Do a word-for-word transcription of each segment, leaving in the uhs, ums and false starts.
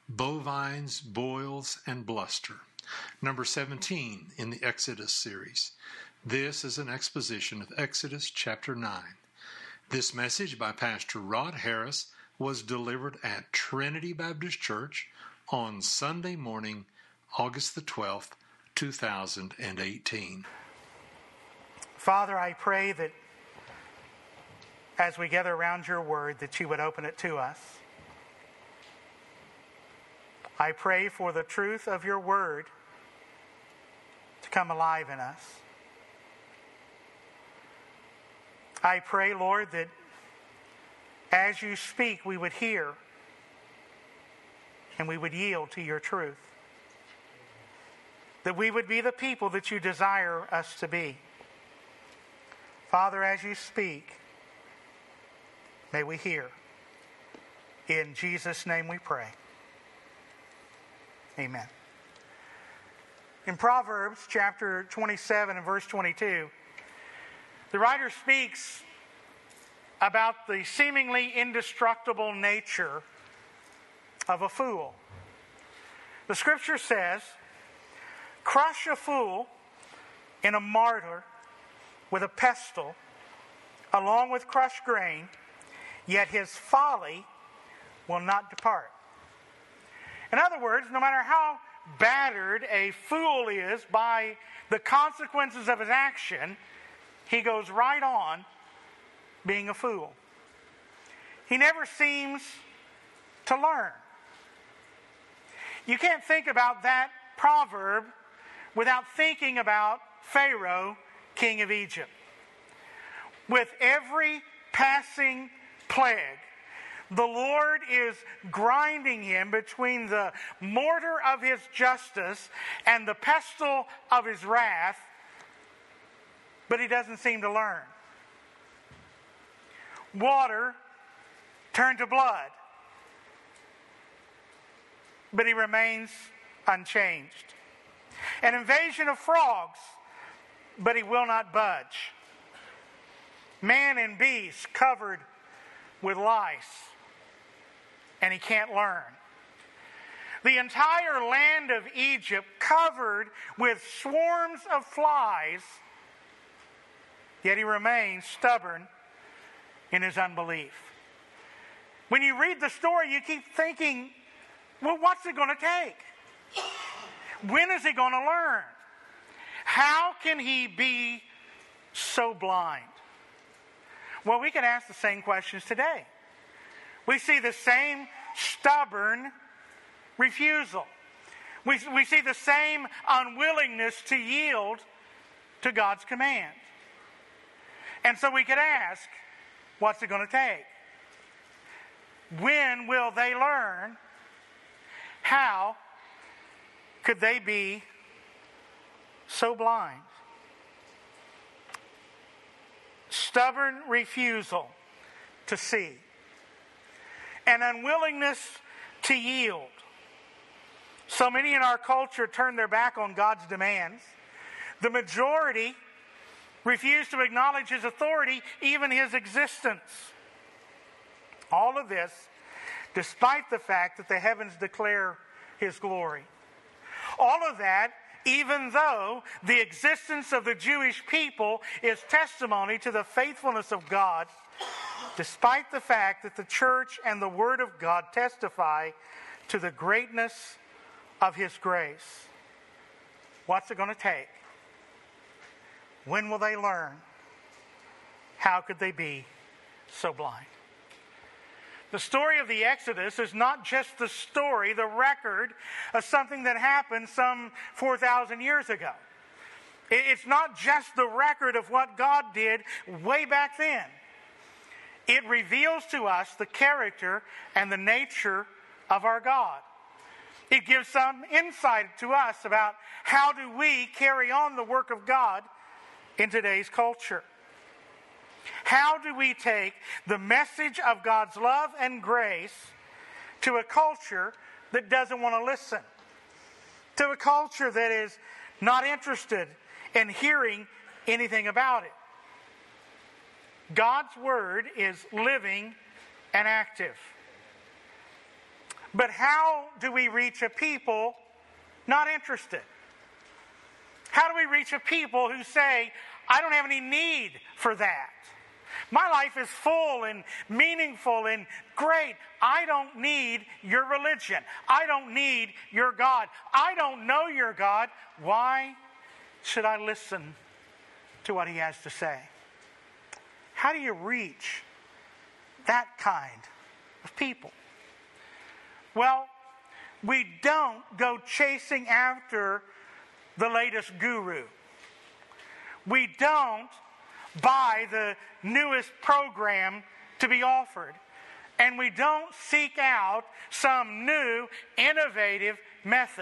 bovines, boils, and bluster. Number seventeen in the Exodus series. This is an exposition of Exodus chapter nine. This message by Pastor Rod Harris was delivered at Trinity Baptist Church on Sunday morning, August the twelfth, two thousand eighteen. Father, I pray that as we gather around your word, that you would open it to us. I pray for the truth of your word to come alive in us. I pray, Lord, that as you speak, we would hear and we would yield to your truth. That we would be the people that you desire us to be. Father, as you speak, may we hear. In Jesus' name we pray. Amen. In Proverbs chapter twenty-seven and verse twenty-two, the writer speaks about the seemingly indestructible nature of a fool. The scripture says, "Crush a fool in a mortar with a pestle, along with crushed grain, yet his folly will not depart." In other words, no matter how battered a fool is by the consequences of his action, he goes right on being a fool. He never seems to learn. You can't think about that proverb without thinking about Pharaoh, king of Egypt. With every passing plague, the Lord is grinding him between the mortar of his justice and the pestle of his wrath, but he doesn't seem to learn. Water turned to blood, but he remains unchanged. An invasion of frogs, but he will not budge. Man and beast covered with lice, and he can't learn. The entire land of Egypt covered with swarms of flies, yet he remains stubborn in his unbelief. When you read the story, you keep thinking, well, what's it going to take? When is he going to learn? How can he be so blind? Well, we can ask the same questions today. We see the same stubborn refusal. We, we see the same unwillingness to yield to God's command. And so we could ask, what's it going to take? When will they learn? How could they be so blind? Stubborn refusal to see. An unwillingness to yield. So many in our culture turn their back on God's demands. The majority refuse to acknowledge his authority, even his existence. All of this, despite the fact that the heavens declare his glory. All of that, even though the existence of the Jewish people is testimony to the faithfulness of God, despite the fact that the church and the Word of God testify to the greatness of his grace. What's it going to take? When will they learn? How could they be so blind? The story of the Exodus is not just the story, the record of something that happened some four thousand years ago. It's not just the record of what God did way back then. It reveals to us the character and the nature of our God. It gives some insight to us about how do we carry on the work of God in today's culture. How do we take the message of God's love and grace to a culture that doesn't want to listen? To a culture that is not interested in hearing anything about it. God's word is living and active. But how do we reach a people not interested? How do we reach a people who say, I don't have any need for that? My life is full and meaningful and great. I don't need your religion. I don't need your God. I don't know your God. Why should I listen to what he has to say? How do you reach that kind of people? Well, we don't go chasing after the latest guru. We don't buy the newest program to be offered. And we don't seek out some new, innovative method.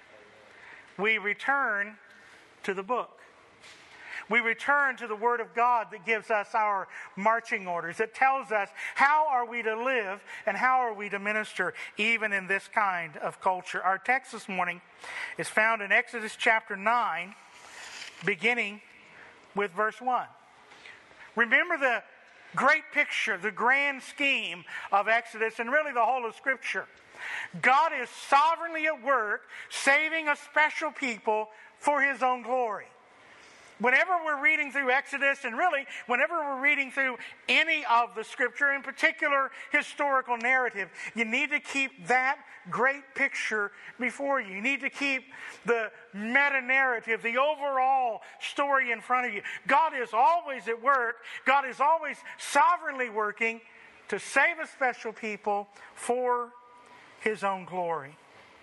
We return to the book. We return to the Word of God that gives us our marching orders. It tells us how are we to live and how are we to minister even in this kind of culture. Our text this morning is found in Exodus chapter nine, beginning with verse one. Remember the great picture, the grand scheme of Exodus and really the whole of Scripture. God is sovereignly at work saving a special people for his own glory. Whenever we're reading through Exodus, and really whenever we're reading through any of the Scripture, in particular historical narrative, you need to keep that great picture before you. You need to keep the meta-narrative, the overall story in front of you. God is always at work. God is always sovereignly working to save a special people for his own glory.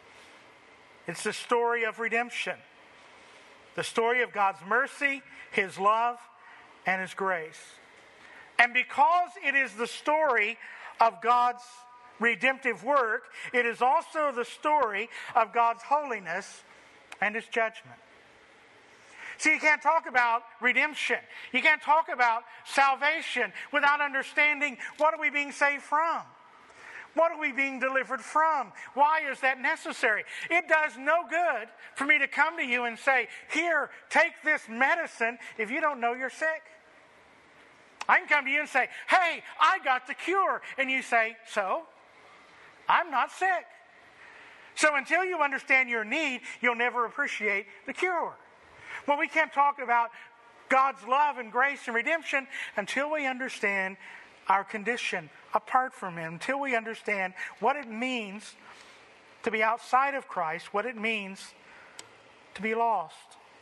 It's the story of redemption. The story of God's mercy, his love, and his grace. And because it is the story of God's redemptive work, it is also the story of God's holiness and his judgment. See, you can't talk about redemption. You can't talk about salvation without understanding what are we being saved from. What are we being delivered from? Why is that necessary? It does no good for me to come to you and say, here, take this medicine if you don't know you're sick. I can come to you and say, hey, I got the cure. And you say, so? I'm not sick. So until you understand your need, you'll never appreciate the cure. Well, we can't talk about God's love and grace and redemption until we understand our condition apart from him, until we understand what it means to be outside of Christ, what it means to be lost.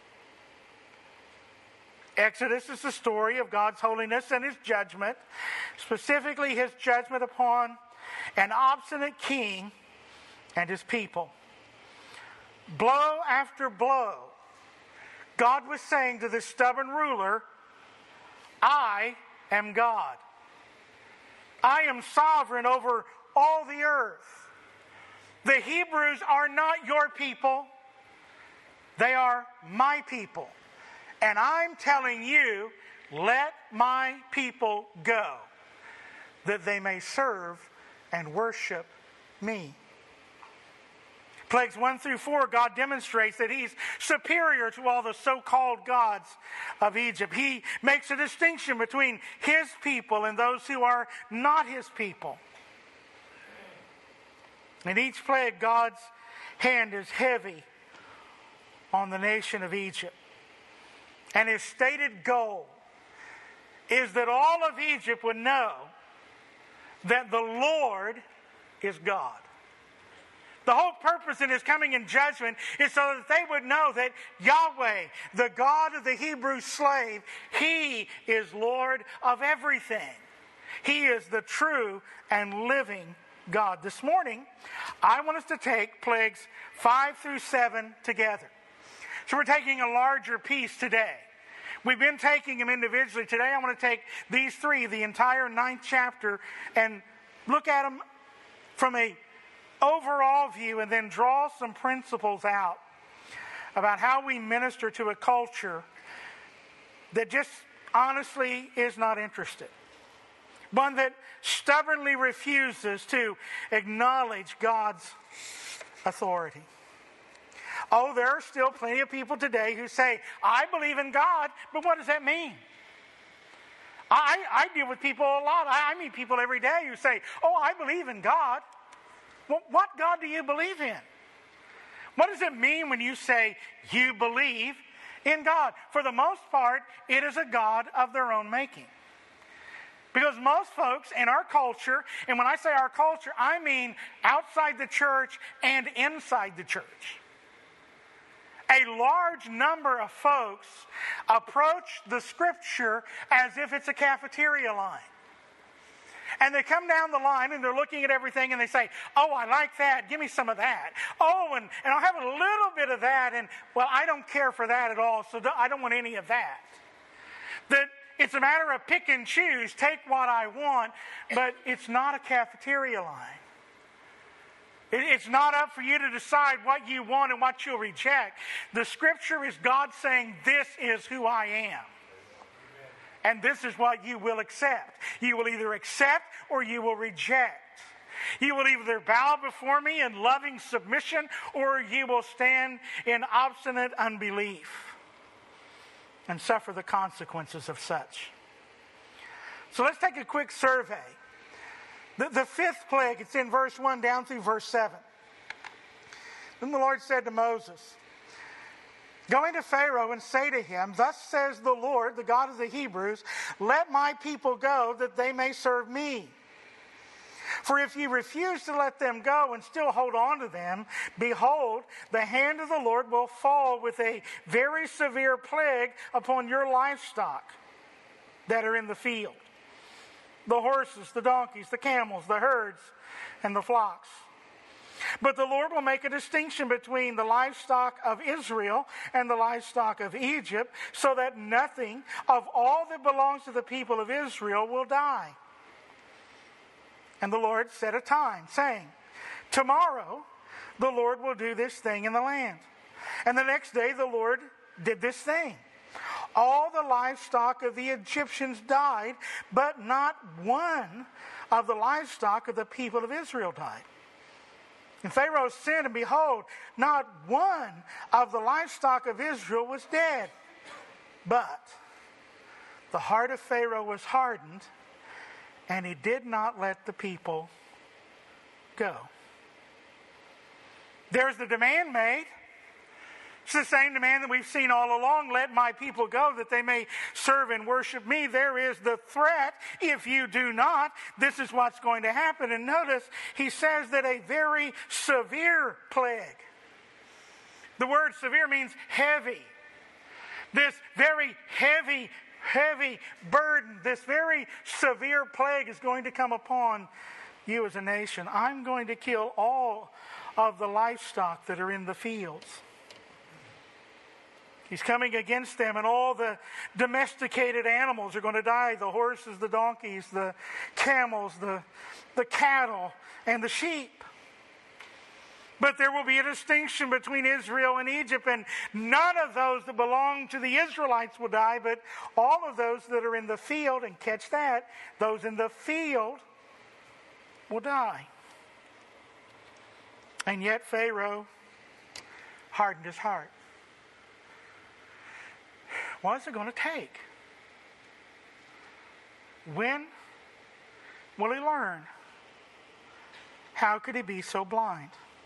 Exodus is the story of God's holiness and his judgment, specifically his judgment upon an obstinate king and his people. Blow after blow, God was saying to this stubborn ruler, I am God. I am sovereign over all the earth. The Hebrews are not your people. They are my people. And I'm telling you, let my people go, that they may serve and worship me. Plagues one through four, God demonstrates that he's superior to all the so-called gods of Egypt. He makes a distinction between his people and those who are not his people. In each plague, God's hand is heavy on the nation of Egypt. And his stated goal is that all of Egypt would know that the Lord is God. The whole purpose in his coming in judgment is so that they would know that Yahweh, the God of the Hebrew slave, he is Lord of everything. He is the true and living God. This morning, I want us to take plagues five through seven together. So we're taking a larger piece today. We've been taking them individually. Today I want to take these three, the entire ninth chapter, and look at them from a overall view and then draw some principles out about how we minister to a culture that just honestly is not interested. One that stubbornly refuses to acknowledge God's authority. Oh, there are still plenty of people today who say, I believe in God, but what does that mean? I, I deal with people a lot. I, I meet people every day who say, oh, I believe in God. Well, what God do you believe in? What does it mean when you say you believe in God? For the most part, it is a God of their own making. Because most folks in our culture, and when I say our culture, I mean outside the church and inside the church. A large number of folks approach the Scripture as if it's a cafeteria line. And they come down the line and they're looking at everything and they say, oh, I like that. Give me some of that. Oh, and, and I'll have a little bit of that. And, well, I don't care for that at all, so I don't want any of that. That it's a matter of pick and choose, take what I want, but it's not a cafeteria line. It, it's not up for you to decide what you want and what you'll reject. The Scripture is God saying, this is who I am. And this is what you will accept. You will either accept or you will reject. You will either bow before me in loving submission or you will stand in obstinate unbelief and suffer the consequences of such. So let's take a quick survey. The, the fifth plague, it's in verse one down through verse seven. Then the Lord said to Moses, go into Pharaoh and say to him, thus says the Lord, the God of the Hebrews, let my people go that they may serve me. For if you refuse to let them go and still hold on to them, behold, the hand of the Lord will fall with a very severe plague upon your livestock that are in the field. The horses, the donkeys, the camels, the herds, and the flocks. But the Lord will make a distinction between the livestock of Israel and the livestock of Egypt, so that nothing of all that belongs to the people of Israel will die. And the Lord set a time, saying, tomorrow the Lord will do this thing in the land. And the next day the Lord did this thing. All the livestock of the Egyptians died, but not one of the livestock of the people of Israel died. And Pharaoh sinned, and behold, not one of the livestock of Israel was dead. But the heart of Pharaoh was hardened, and he did not let the people go. There's the demand made. It's the same demand that we've seen all along. Let my people go that they may serve and worship me. There is the threat. If you do not, this is what's going to happen. And notice, he says that a very severe plague. The word severe means heavy. This very heavy, heavy burden, this very severe plague is going to come upon you as a nation. I'm going to kill all of the livestock that are in the fields. He's coming against them, and all the domesticated animals are going to die. The horses, the donkeys, the camels, the, the cattle, and the sheep. But there will be a distinction between Israel and Egypt, and none of those that belong to the Israelites will die, but all of those that are in the field, and catch that, those in the field will die. And yet Pharaoh hardened his heart. What is it going to take? When will he learn? How could he be so blind?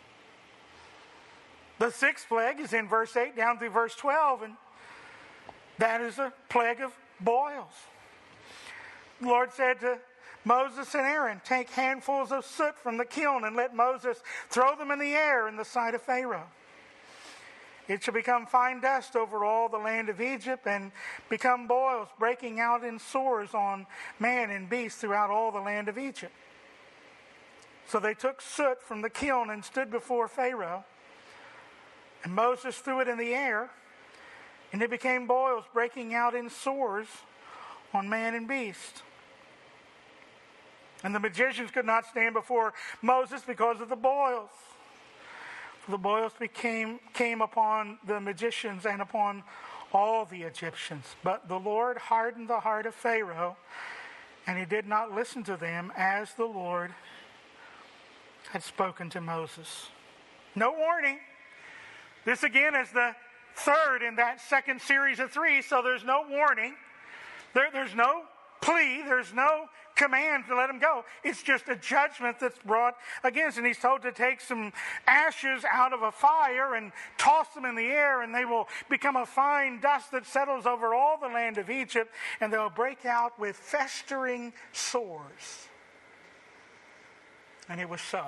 The sixth plague is in verse eight down through verse twelve, and that is a plague of boils. The Lord said to Moses and Aaron, take handfuls of soot from the kiln and let Moses throw them in the air in the sight of Pharaoh. It shall become fine dust over all the land of Egypt and become boils breaking out in sores on man and beast throughout all the land of Egypt. So they took soot from the kiln and stood before Pharaoh. And Moses threw it in the air, and it became boils breaking out in sores on man and beast. And the magicians could not stand before Moses because of the boils. The boils became, came upon the magicians and upon all the Egyptians. But the Lord hardened the heart of Pharaoh, and he did not listen to them as the Lord had spoken to Moses. No warning. This again is the third in that second series of three, so there's no warning. There, there's no plea. There's no command to let them go. It's just a judgment that's brought against. And he's told to take some ashes out of a fire and toss them in the air, and they will become a fine dust that settles over all the land of Egypt, and they'll break out with festering sores. And it was so.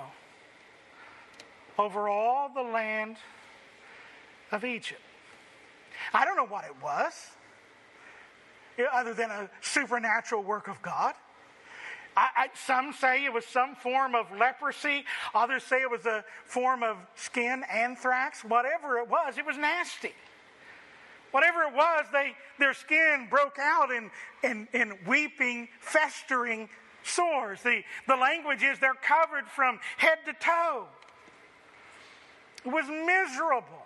Over all the land of Egypt. I don't know what it was, other than a supernatural work of God. I, I, some say it was some form of leprosy. Others say it was a form of skin anthrax. Whatever it was, it was nasty. Whatever it was, they their skin broke out in, in, in weeping, festering sores. The, the language is they're covered from head to toe. It was miserable.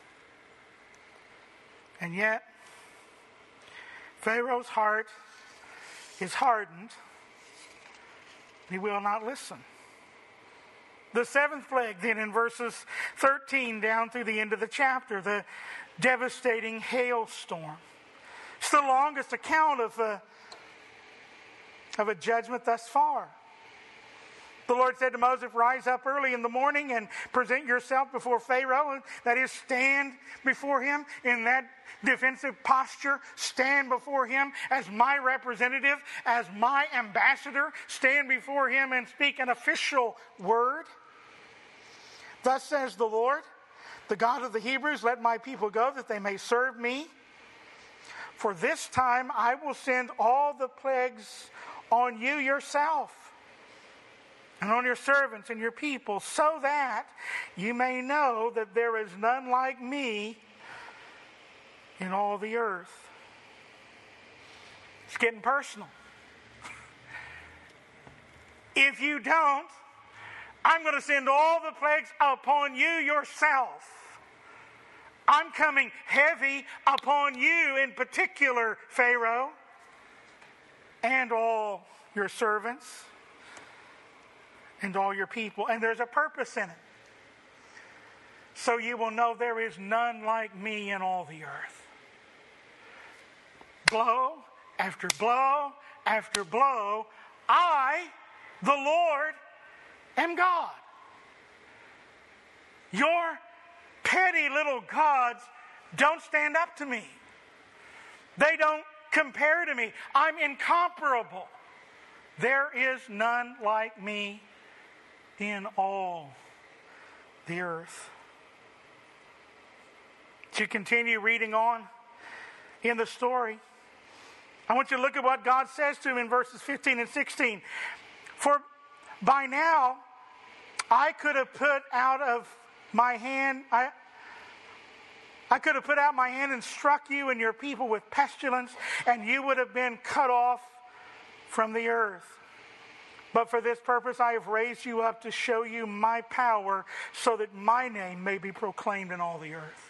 And yet, Pharaoh's heart is hardened. He will not listen. The seventh plague, then, in verses thirteen down through the end of the chapter, the devastating hailstorm. It's the longest account of a, of a judgment thus far. The Lord said to Moses, rise up early in the morning and present yourself before Pharaoh. That is, stand before him in that defensive posture. Stand before him as my representative, as my ambassador. Stand before him and speak an official word. Thus says the Lord, the God of the Hebrews, let my people go that they may serve me. For this time I will send all the plagues on you yourself, and on your servants and your people, so that you may know that there is none like me in all the earth. It's getting personal. If you don't, I'm going to send all the plagues upon you yourself. I'm coming heavy upon you in particular, Pharaoh, and all your servants, and all your people. And there's a purpose in it. So you will know there is none like me in all the earth. Blow after blow after blow, I, the Lord, am God. Your petty little gods don't stand up to me. They don't compare to me. I'm incomparable. There is none like me in all the earth. To continue reading on in the story, I want you to look at what God says to him in verses fifteen and sixteen. For by now I could have put out of my hand, I, I could have put out my hand and struck you and your people with pestilence, and you would have been cut off from the earth. But for this purpose I have raised you up to show you my power, so that my name may be proclaimed in all the earth.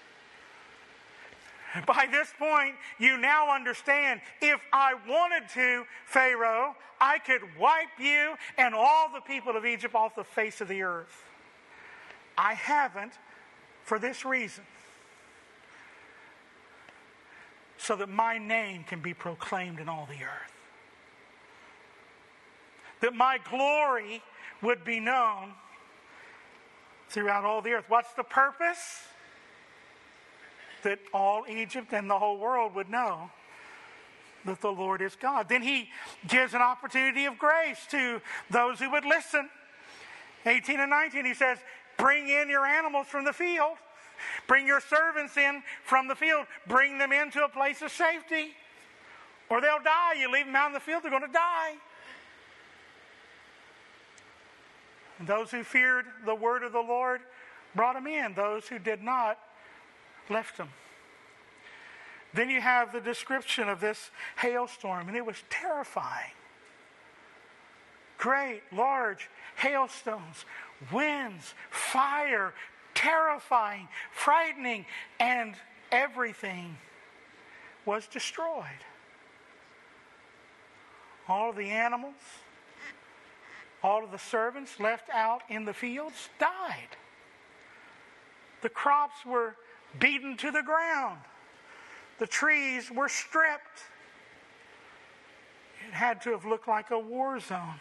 By this point, you now understand, if I wanted to, Pharaoh, I could wipe you and all the people of Egypt off the face of the earth. I haven't for this reason, so that my name can be proclaimed in all the earth. That my glory would be known throughout all the earth. What's the purpose? That all Egypt and the whole world would know that the Lord is God. Then he gives an opportunity of grace to those who would listen. eighteen and nineteen, he says, bring in your animals from the field. Bring your servants in from the field. Bring them into a place of safety, or they'll die. You leave them out in the field, they're going to die. And those who feared the word of the Lord brought them in. Those who did not left them. Then you have the description of this hailstorm, and it was terrifying. Great, large hailstones, winds, fire, terrifying, frightening, and everything was destroyed. All of the animals, all of the servants left out in the fields died. The crops were beaten to the ground. The trees were stripped. It had to have looked like a war zone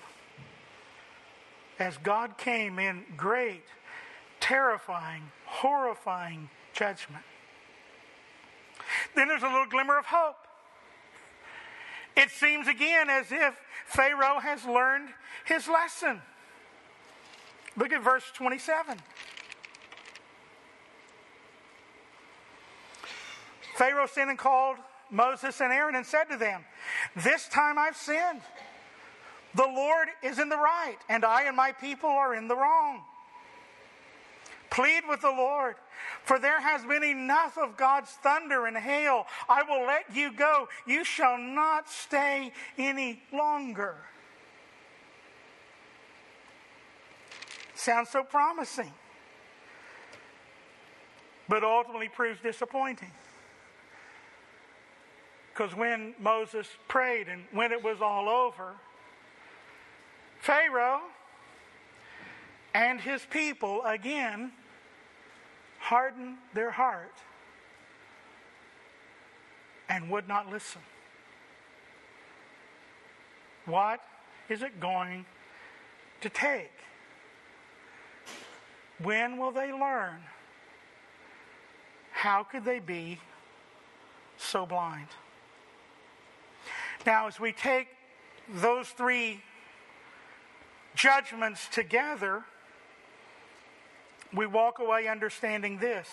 as God came in great, terrifying, horrifying judgment. Then there's a little glimmer of hope. It seems again as if Pharaoh has learned his lesson. Look at verse twenty-seven. Pharaoh sent and called Moses and Aaron and said to them, "This time I've sinned. The Lord is in the right, and I and my people are in the wrong. Plead with the Lord, for there has been enough of God's thunder and hail. I will let you go. You shall not stay any longer." Sounds so promising, but ultimately proves disappointing. Because when Moses prayed and when it was all over, Pharaoh and his people again hardened their heart and would not listen. What is it going to take? When will they learn? How could they be so blind? Now, as we take those three judgments together, we walk away understanding this.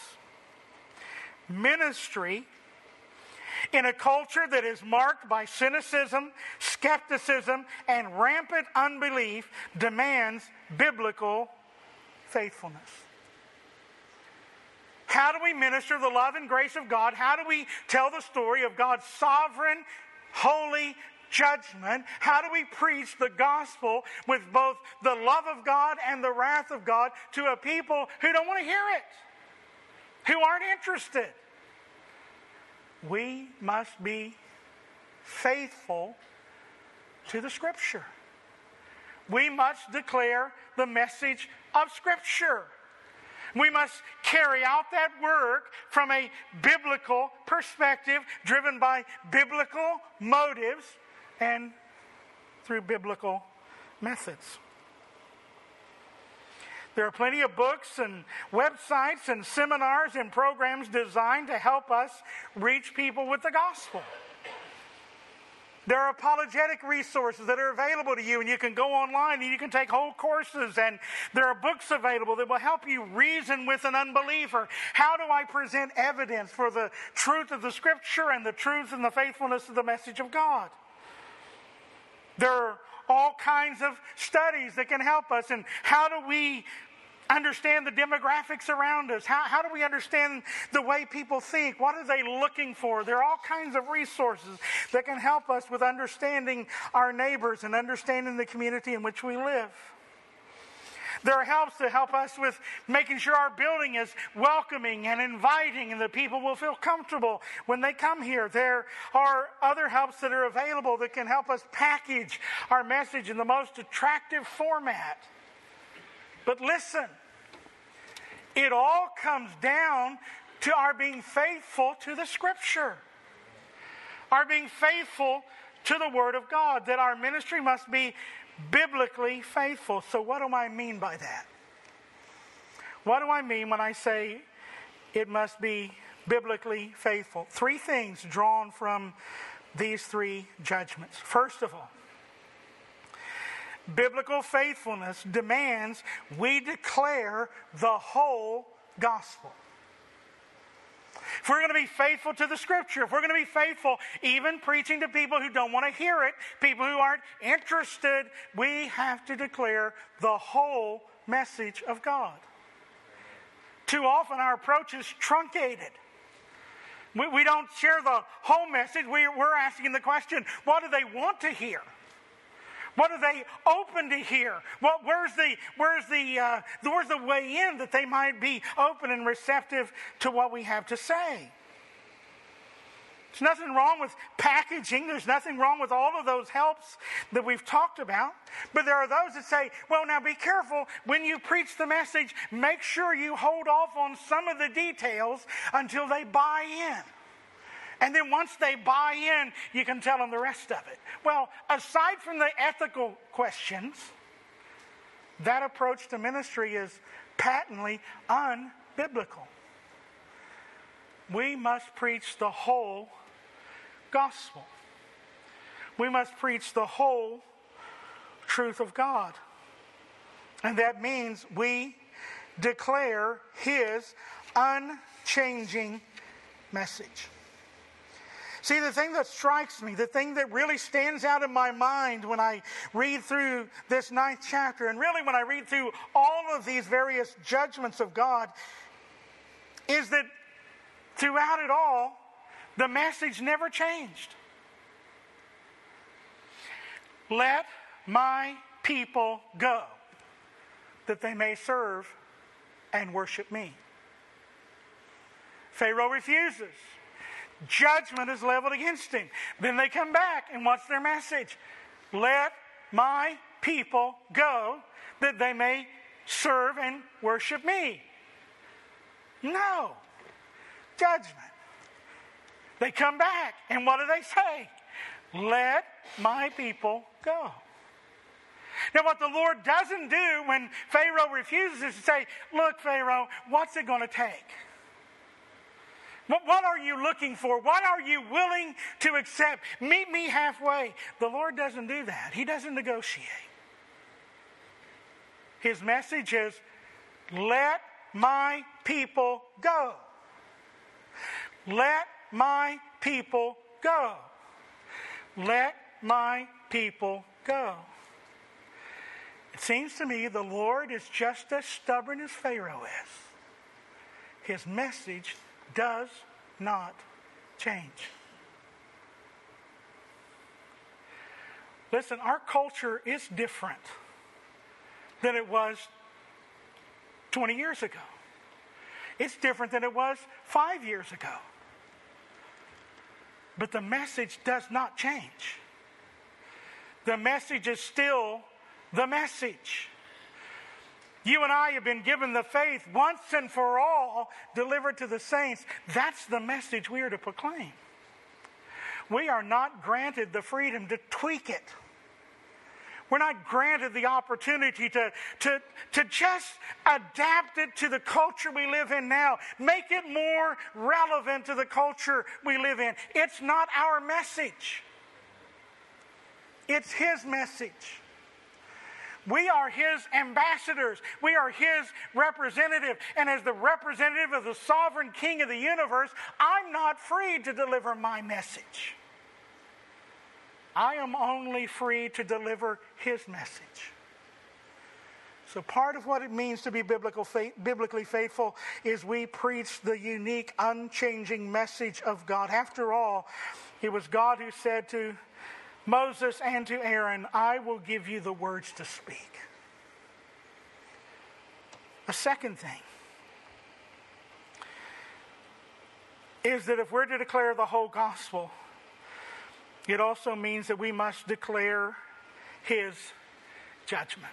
Ministry in a culture that is marked by cynicism, skepticism, and rampant unbelief demands biblical faithfulness. How do we minister the love and grace of God? How do we tell the story of God's sovereign, holy judgment? How do we preach the gospel with both the love of God and the wrath of God to a people who don't want to hear it, who aren't interested? We must be faithful to the Scripture. We must declare the message of Scripture. We must carry out that work from a biblical perspective, driven by biblical motives and through biblical methods. There are plenty of books and websites and seminars and programs designed to help us reach people with the gospel. There are apologetic resources that are available to you, and you can go online and you can take whole courses, and there are books available that will help you reason with an unbeliever. How do I present evidence for the truth of the Scripture and the truth and the faithfulness of the message of God? There are all kinds of studies that can help us. And how do we understand the demographics around us? How, how do we understand the way people think? What are they looking for? There are all kinds of resources that can help us with understanding our neighbors and understanding the community in which we live. There are helps that help us with making sure our building is welcoming and inviting and that people will feel comfortable when they come here. There are other helps that are available that can help us package our message in the most attractive format. But listen, it all comes down to our being faithful to the Scripture. Our being faithful to the Word of God, that our ministry must be biblically faithful. So what do I mean by that? What do I mean when I say it must be biblically faithful? Three things drawn from these three judgments. First of all, biblical faithfulness demands we declare the whole gospel. If we're going to be faithful to the Scripture, if we're going to be faithful even preaching to people who don't want to hear it, people who aren't interested, we have to declare the whole message of God. Too often our approach is truncated. We, we don't share the whole message. We, we're asking the question, what do they want to hear? What are they open to hear? What, where's the where's the uh, where's the way in that they might be open and receptive to what we have to say? There's nothing wrong with packaging. There's nothing wrong with all of those helps that we've talked about. But there are those that say, well, now be careful when you preach the message. Make sure you hold off on some of the details until they buy in. And then once they buy in, you can tell them the rest of it. Well, aside from the ethical questions, that approach to ministry is patently unbiblical. We must preach the whole gospel. We must preach the whole truth of God. And that means we declare His unchanging message. See, the thing that strikes me, the thing that really stands out in my mind when I read through this ninth chapter, and really when I read through all of these various judgments of God, is that throughout it all, the message never changed. Let my people go, that they may serve and worship me. Pharaoh refuses. Judgment is leveled against him. Then they come back, and what's their message? Let my people go, that they may serve and worship me. No. Judgment. They come back, and what do they say? Let my people go. Now, what the Lord doesn't do when Pharaoh refuses is to say, look, Pharaoh, what's it going to take? What are you looking for? What are you willing to accept? Meet me halfway. The Lord doesn't do that. He doesn't negotiate. His message is, let my people go. Let my people go. Let my people go. It seems to me the Lord is just as stubborn as Pharaoh is. His message does not change. Listen, our culture is different than it was twenty years ago. It's different than it was five years ago. But the message does not change. The message is still the message. You and I have been given the faith once and for all delivered to the saints. That's the message we are to proclaim. We are not granted the freedom to tweak it. We're not granted the opportunity to, to, to just adapt it to the culture we live in now. Make it more relevant to the culture we live in. It's not our message. It's His message. We are His ambassadors. We are His representative. And as the representative of the sovereign King of the universe, I'm not free to deliver my message. I am only free to deliver His message. So part of what it means to be biblical, biblically faithful is we preach the unique, unchanging message of God. After all, it was God who said to Moses and to Aaron, I will give you the words to speak. A second thing is that if we're to declare the whole gospel, it also means that we must declare His judgment.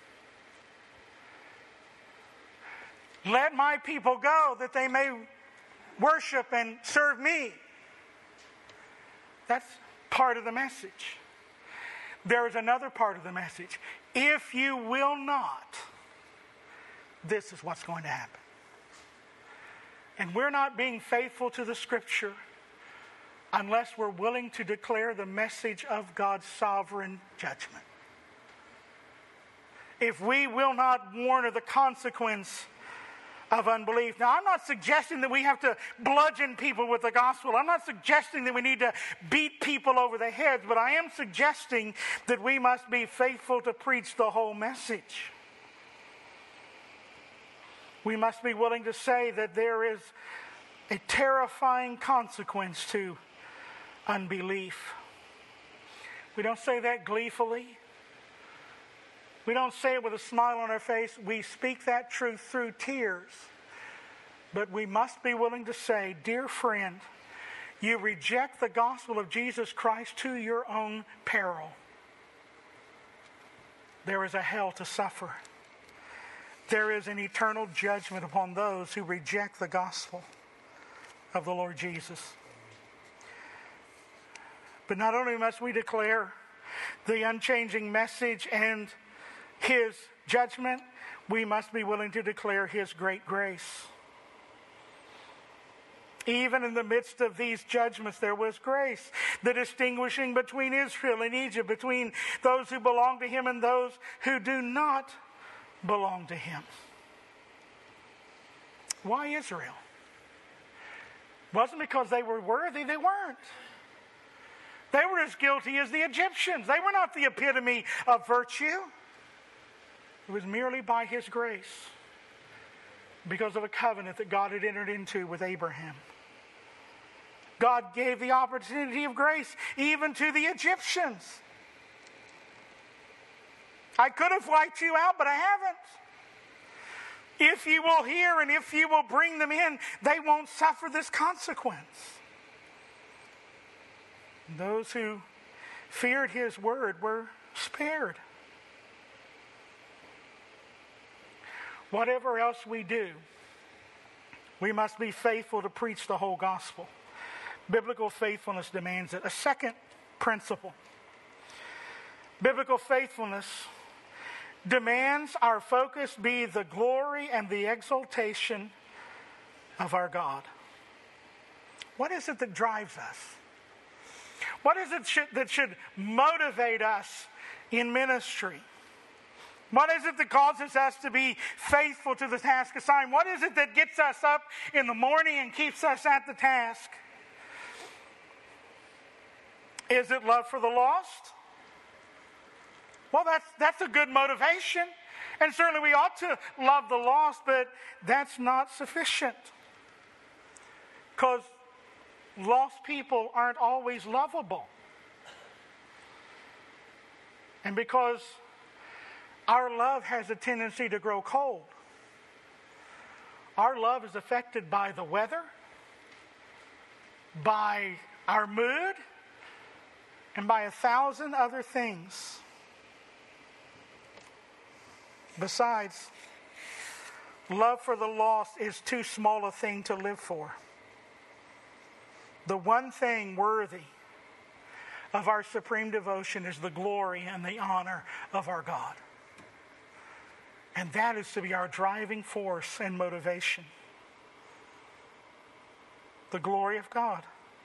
Let my people go that they may worship and serve me. That's part of the message. There is another part of the message. If you will not, this is what's going to happen. And we're not being faithful to the Scripture unless we're willing to declare the message of God's sovereign judgment. If we will not warn of the consequence of unbelief. Now, I'm not suggesting that we have to bludgeon people with the gospel. I'm not suggesting that we need to beat people over the heads, but I am suggesting that we must be faithful to preach the whole message. We must be willing to say that there is a terrifying consequence to unbelief. We don't say that gleefully. We don't say it with a smile on our face. We speak that truth through tears. But we must be willing to say, dear friend, you reject the gospel of Jesus Christ to your own peril. There is a hell to suffer. There is an eternal judgment upon those who reject the gospel of the Lord Jesus. But not only must we declare the unchanging message and his judgment, we must be willing to declare his great grace. Even in the midst of these judgments, there was grace. The distinguishing between Israel and Egypt, between those who belong to him and those who do not belong to him. Why Israel? It wasn't because they were worthy, they weren't. They were as guilty as the Egyptians. They were not the epitome of virtue. It was merely by his grace, because of a covenant that God had entered into with Abraham. God gave the opportunity of grace even to the Egyptians. I could have wiped you out, but I haven't. If you will hear and if you will bring them in, they won't suffer this consequence. Those who feared his word were spared. Whatever else we do, we must be faithful to preach the whole gospel. Biblical faithfulness demands it. A second principle. Biblical faithfulness demands our focus be the glory and the exaltation of our God. What is it that drives us? What is it should, that should motivate us in ministry? What is it that causes us to be faithful to the task assigned? What is it that gets us up in the morning and keeps us at the task? Is it love for the lost? Well, that's, that's a good motivation. And certainly we ought to love the lost, but that's not sufficient. Because lost people aren't always lovable. And because our love has a tendency to grow cold. Our love is affected by the weather, by our mood, and by a thousand other things. Besides, love for the lost is too small a thing to live for. The one thing worthy of our supreme devotion is the glory and the honor of our God. And that is to be our driving force and motivation. The glory of God.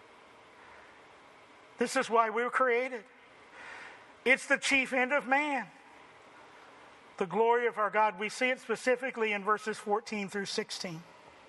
This is why we were created. It's the chief end of man. The glory of our God. We see it specifically in verses fourteen through sixteen.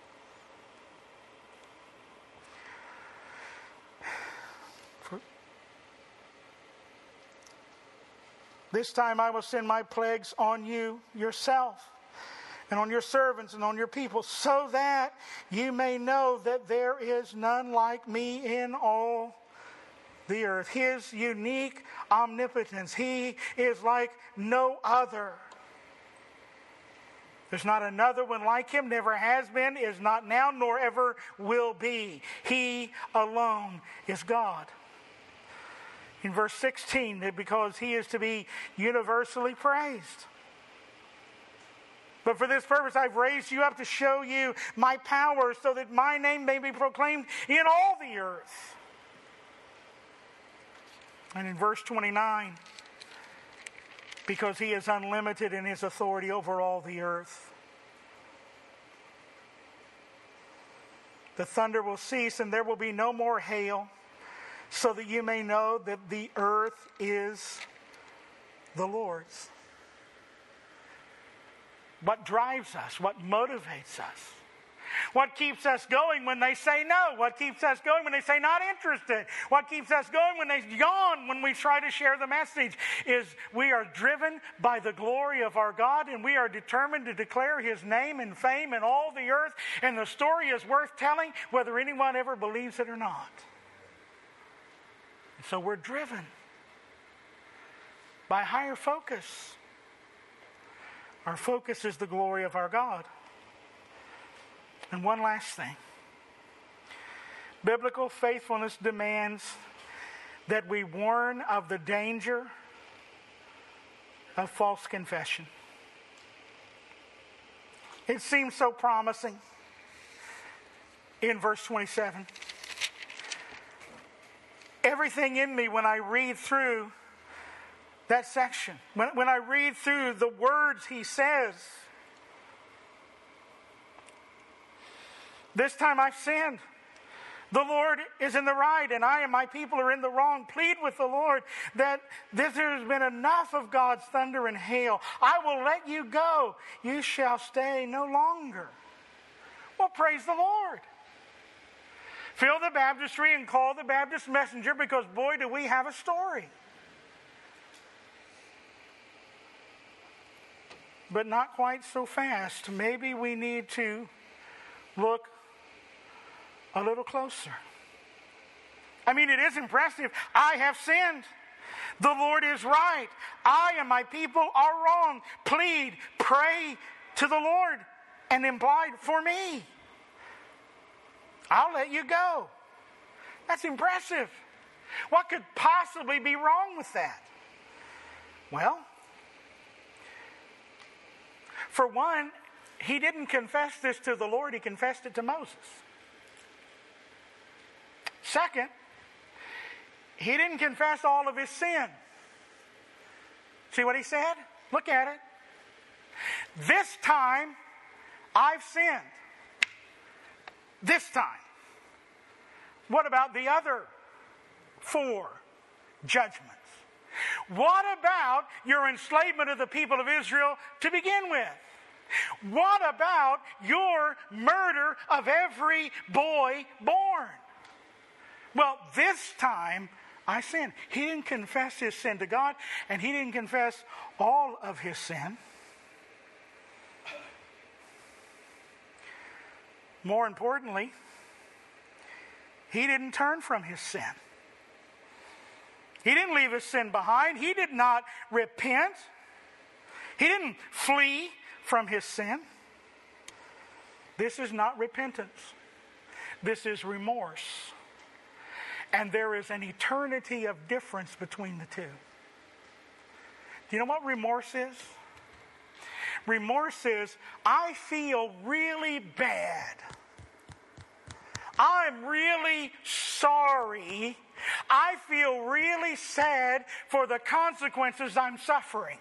This time I will send my plagues on you yourself, and on your servants and on your people, so that you may know that there is none like me in all the earth. His unique omnipotence. He is like no other. There's not another one like him, never has been, is not now, nor ever will be. He alone is God. In verse sixteen, because he is to be universally praised. But for this purpose I've raised you up to show you my power, so that my name may be proclaimed in all the earth. And in verse twenty-nine, because he is unlimited in his authority over all the earth. The thunder will cease, and there will be no more hail, so that you may know that the earth is the Lord's. What drives us? What motivates us? What keeps us going when they say no? What keeps us going when they say not interested? What keeps us going when they yawn when we try to share the message? Is we are driven by the glory of our God, and we are determined to declare his name and fame in all the earth, and the story is worth telling whether anyone ever believes it or not. So we're driven by higher focus. Our focus is the glory of our God. And one last thing. Biblical faithfulness demands that we warn of the danger of false confession. It seems so promising in verse twenty-seven. everything in me when I read through that section. When, when I read through the words he says. This time I've sinned. The Lord is in the right, and I and my people are in the wrong. Plead with the Lord that this has been enough of God's thunder and hail. I will let you go. You shall stay no longer. Well, praise the Lord. Fill the baptistry and call the Baptist messenger, because boy, do we have a story. But not quite so fast. Maybe we need to look a little closer. I mean, it is impressive. I have sinned. The Lord is right. I and my people are wrong. Plead, pray to the Lord, and implied for me. I'll let you go. That's impressive. What could possibly be wrong with that? Well, for one, he didn't confess this to the Lord, he confessed it to Moses. Second, he didn't confess all of his sin. See what he said? Look at it. This time, I've sinned. This time. What about the other four judgments? What about your enslavement of the people of Israel to begin with? What about your murder of every boy born? Well, this time I sinned. He didn't confess his sin to God, and he didn't confess all of his sin. More importantly, he didn't turn from his sin. He didn't leave his sin behind. He did not repent. He didn't flee from his sin. This is not repentance. This is remorse. And there is an eternity of difference between the two. Do you know what remorse is? Remorse is, I feel really bad. I'm really sorry. I feel really sad for the consequences I'm suffering.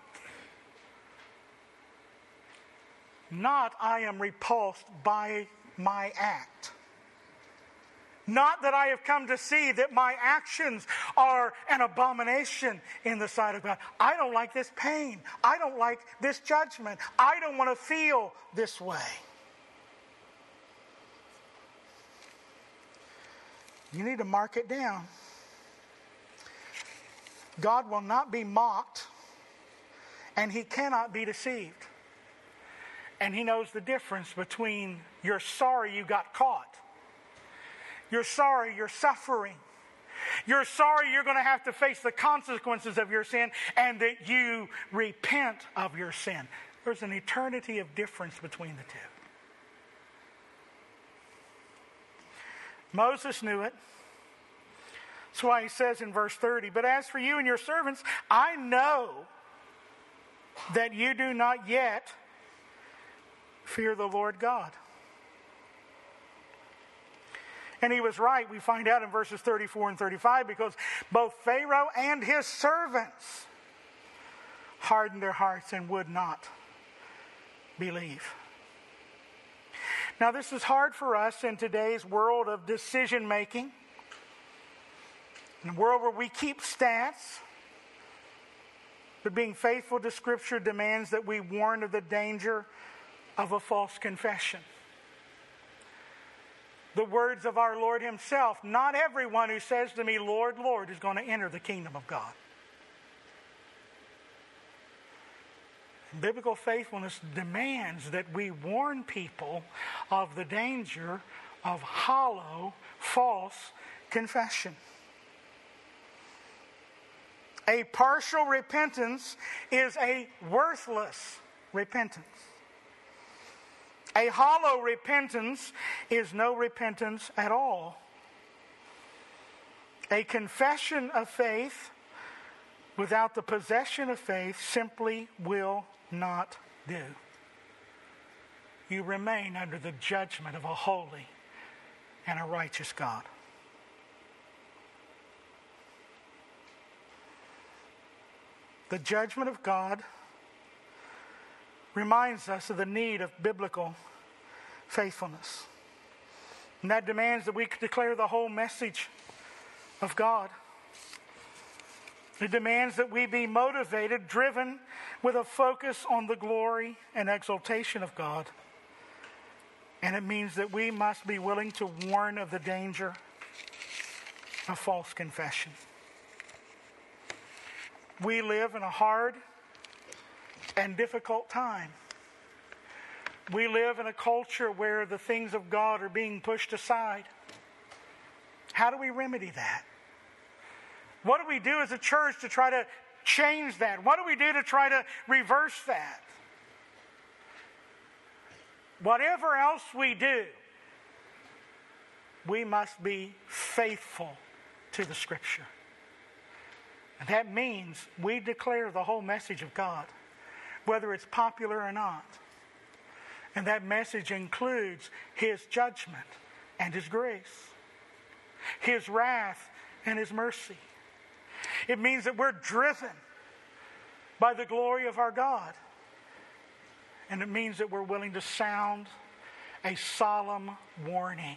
Not I am repulsed by my act. Not that I have come to see that my actions are an abomination in the sight of God. I don't like this pain. I don't like this judgment. I don't want to feel this way. You need to mark it down. God will not be mocked, and he cannot be deceived. And he knows the difference between you're sorry you got caught. You're sorry you're suffering. You're sorry you're going to have to face the consequences of your sin, and that you repent of your sin. There's an eternity of difference between the two. Moses knew it. That's why he says in verse thirty, but as for you and your servants, I know that you do not yet fear the Lord God. And he was right, we find out in verses thirty-four and thirty-five, because both Pharaoh and his servants hardened their hearts and would not believe. Now, this is hard for us in today's world of decision making, in a world where we keep stats. But being faithful to Scripture demands that we warn of the danger of a false confession. The words of our Lord himself, not everyone who says to me, Lord, Lord, is going to enter the kingdom of God. Biblical faithfulness demands that we warn people of the danger of hollow, false confession. A partial repentance is a worthless repentance. A hollow repentance is no repentance at all. A confession of faith without the possession of faith simply will not do. You remain under the judgment of a holy and a righteous God. the judgment of God reminds us of the need of biblical faithfulness. And that demands that we declare the whole message of God. It demands that we be motivated, driven with a focus on the glory and exaltation of God. And it means that we must be willing to warn of the danger of false confession. We live in a hard and difficult time. We live in a culture where the things of God are being pushed aside. How do we remedy that? What do we do as a church to try to change that? What do we do to try to reverse that? Whatever else we do, we must be faithful to the Scripture. And that means we declare the whole message of God, whether it's popular or not. And that message includes His judgment and His grace, His wrath and His mercy. It means that we're driven by the glory of our God. And it means that we're willing to sound a solemn warning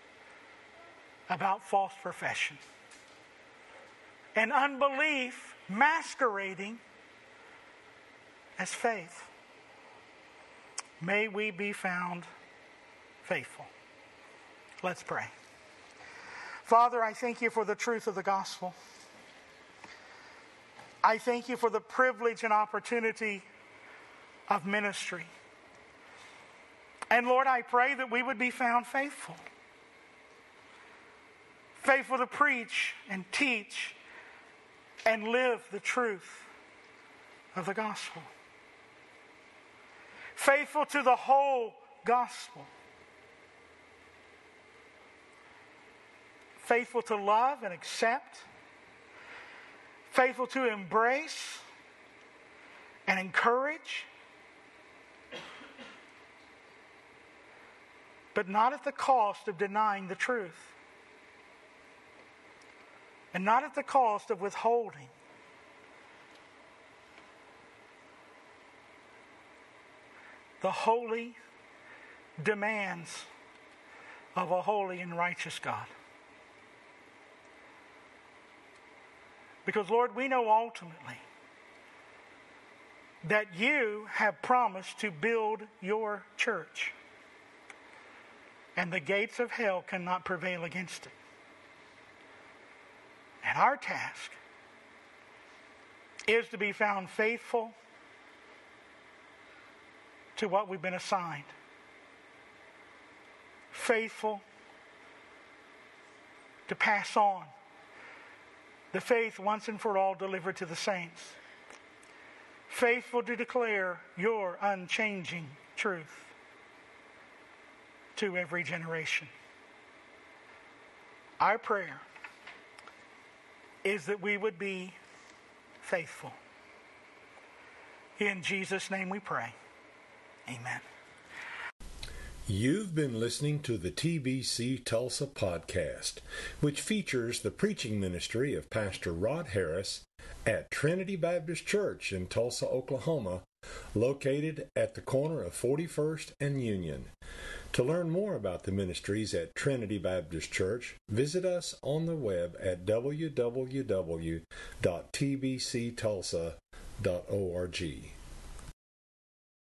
about false profession and unbelief masquerading as faith. May we be found faithful. Let's pray. Father, I thank you for the truth of the gospel. I thank you for the privilege and opportunity of ministry. And Lord, I pray that we would be found faithful. Faithful to preach and teach and live the truth of the gospel. Faithful to the whole gospel. Faithful to love and accept. Faithful to embrace and encourage. But not at the cost of denying the truth. And not at the cost of withholding the holy demands of a holy and righteous God. Because, Lord, we know ultimately that you have promised to build your church, and the gates of hell cannot prevail against it. And our task is to be found faithful to what we've been assigned. Faithful to pass on the faith once and for all delivered to the saints. Faithful to declare your unchanging truth to every generation. Our prayer is that we would be faithful. In Jesus' name we pray. Amen. You've been listening to the T B C Tulsa podcast, which features the preaching ministry of Pastor Rod Harris at Trinity Baptist Church in Tulsa, Oklahoma, located at the corner of forty-first and Union. To learn more about the ministries at Trinity Baptist Church, visit us on the web at w w w dot t b c tulsa dot org.